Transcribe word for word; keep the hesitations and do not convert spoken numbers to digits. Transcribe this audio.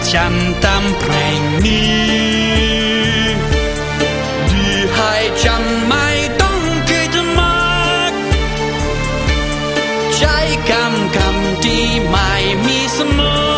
ฉันตามเพลงนี้ดีให้ฉันไม่ต้องคิดมากใช้คำคำที่ไม่มีเสมอ